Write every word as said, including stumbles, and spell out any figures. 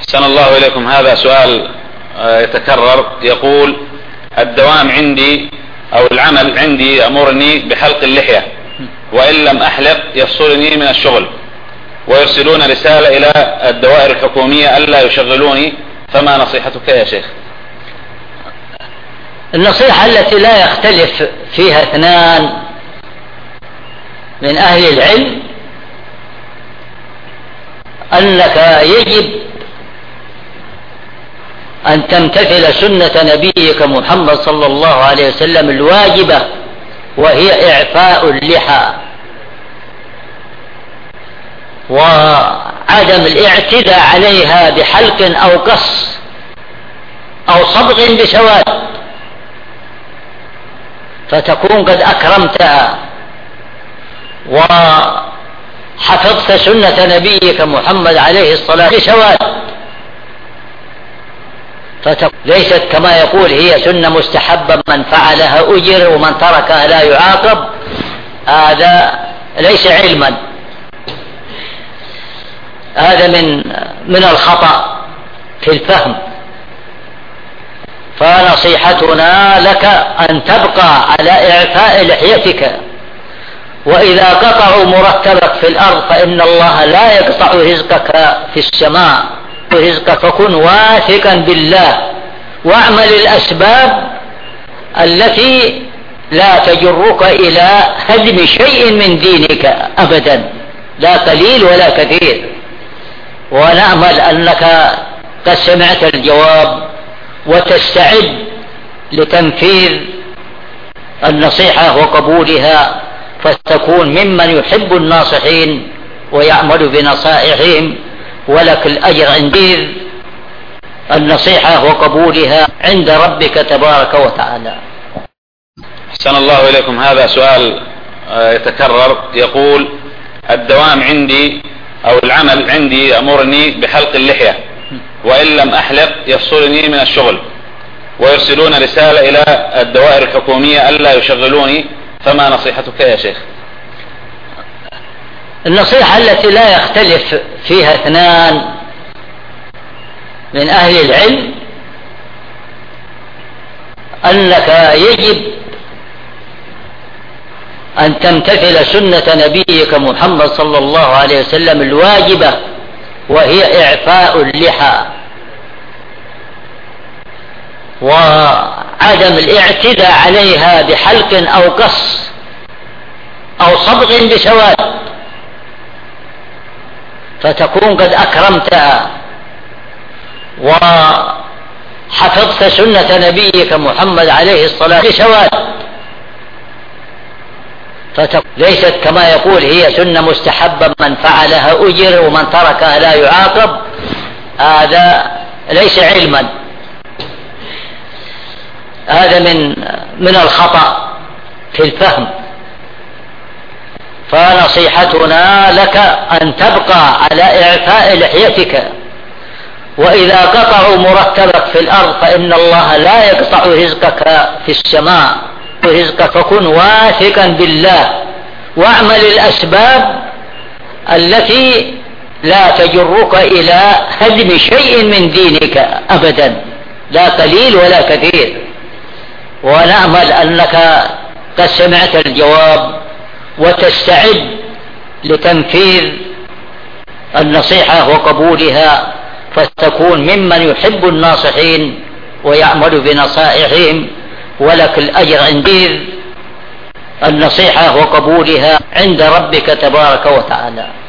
أحسن الله إليكم. هذا سؤال يتكرر، يقول: الدوام عندي أو العمل عندي يأمرني بحلق اللحية، وإن لم أحلق يفصلني من الشغل، ويرسلون رسالة إلى الدوائر الحكومية ألا يشغلوني، فما نصيحتك يا شيخ؟ النصيحة التي لا يختلف فيها اثنان من أهل العلم أنك يجب أن تمتثل سنة نبيك محمد صلى الله عليه وسلم الواجبة، وهي إعفاء اللحى وعدم الاعتداء عليها بحلق أو قص أو صبغ بسواد، فتكون قد أكرمتها وحفظت سنة نبيك محمد عليه الصلاة والسلام بسواد، ليست كما يقول هي سنة مستحبة من فعلها أجر ومن تركها لا يعاقب. هذا ليس علما، هذا من من الخطأ في الفهم. فنصيحتنا لك أن تبقى على إعفاء لحيتك، وإذا قطعوا مرتبك في الأرض فإن الله لا يقطع رزقك في السماء، رزقك فكن واثقا بالله، واعمل الأسباب التي لا تجرك إلى هدم شيء من دينك أبدا، لا قليل ولا كثير. ونأمل أنك قد سمعت الجواب وتستعد لتنفيذ النصيحة وقبولها، فتكون ممن يحب الناصحين ويعمل بنصائحهم، ولك الأجر عند النصيحة وقبولها عند ربك تبارك وتعالى. أحسن الله إليكم. هذا سؤال يتكرر، يقول: الدوام عندي أو العمل عندي يأمرني بحلق اللحية، وإن لم أحلق يفصلني من الشغل، ويرسلون رسالة إلى الدوائر الحكومية ألا يشغلوني، فما نصيحتك يا شيخ؟ النصيحة التي لا يختلف فيها اثنان من أهل العلم أنك يجب أن تمتثل سنة نبيك محمد صلى الله عليه وسلم الواجبة، وهي إعفاء اللحى وعدم الاعتداء عليها بحلق أو قص أو صبغ بسواد، فتكون قد أكرمتها وحفظت سنة نبيك محمد عليه الصلاة والسلام بسواد، ليست كما يقول هي سنة مستحبة من فعلها أجر ومن تركها لا يعاقب. هذا ليس علما، هذا من من الخطأ في الفهم. فنصيحتنا لك أن تبقى على إعفاء لحيتك، وإذا قطعوا مرتبك في الأرض فإن الله لا يقطع رزقك في السماء، رزقك فكن واثقا بالله، واعمل الأسباب التي لا تجرك إلى هدم شيء من دينك أبدا، لا قليل ولا كثير. ونأمل أنك قد سمعت الجواب وتستعد لتنفيذ النصيحة وقبولها، فتكون ممن يحب الناصحين ويعمل بنصائحهم، ولك الأجر عند النصيحة وقبولها عند ربك تبارك وتعالى.